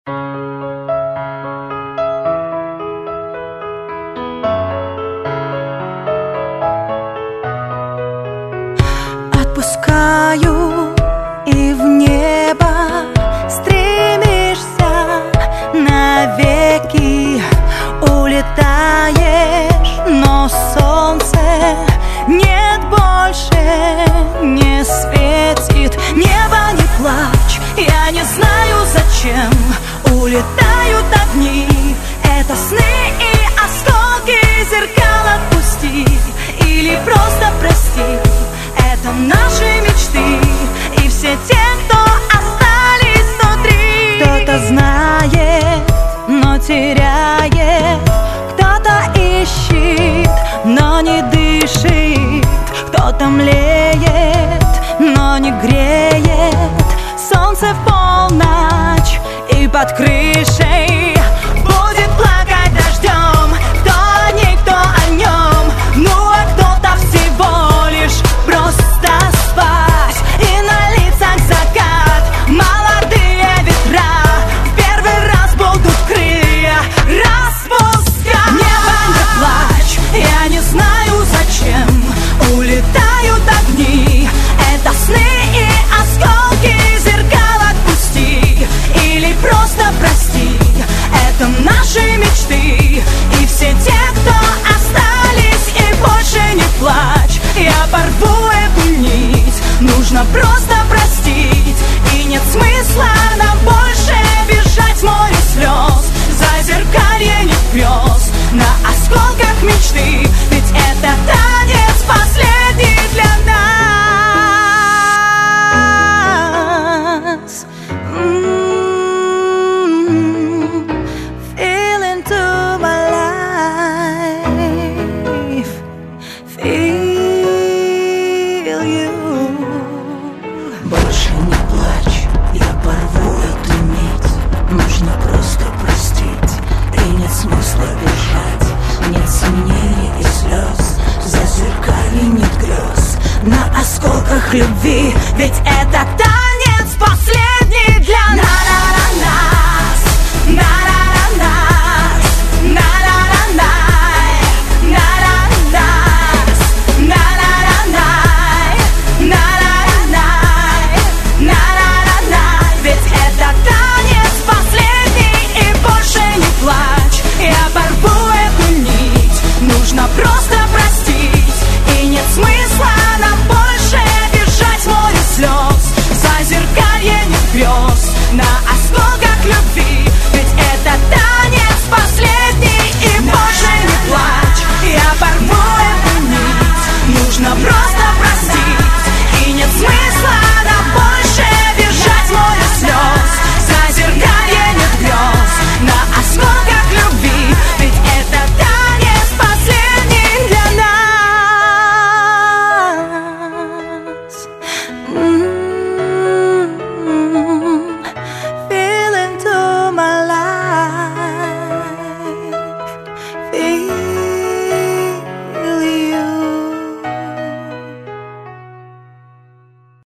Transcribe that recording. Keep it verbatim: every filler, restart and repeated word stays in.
Отпускаю, и в небо стремишься, навеки улетаешь, но солнце нет больше, не светит. Небо, не плачь, я не знаю зачем улетают огни. Это сны и осколки зеркал, отпусти или просто прости. Это наши мечты и все те, кто остались внутри. Кто-то знает, но теряет, кто-то ищет, но не дышит, кто-то млеет, но не греет. Солнце в полночь и под крышей будет плакать дождем. Кто о ней, кто о нем, ну а кто-то всего лишь просто спать. И на лицах закат, молодые ветра в первый раз будут крылья распускать. Небо, не плачь, я не знаю зачем улетают огни. Это сны и осколки зеркал, отпусти или просто прости. Это наши мечты и все те, кто остались. И больше не плачь, я порву эту нить. Нужно просто простить, и нет смысла нам больше бежать в море слез. Зазеркалье не грез на осколках мечты, ведь это танец последний для нас. Mm-hmm. Feel into my life, feel you. Больше не плачь, я порву эту нить. Нужно просто простить, и нет смысла бежать. Нет сомнений и слез, зазеркалье нет грез на осколках любви, ведь это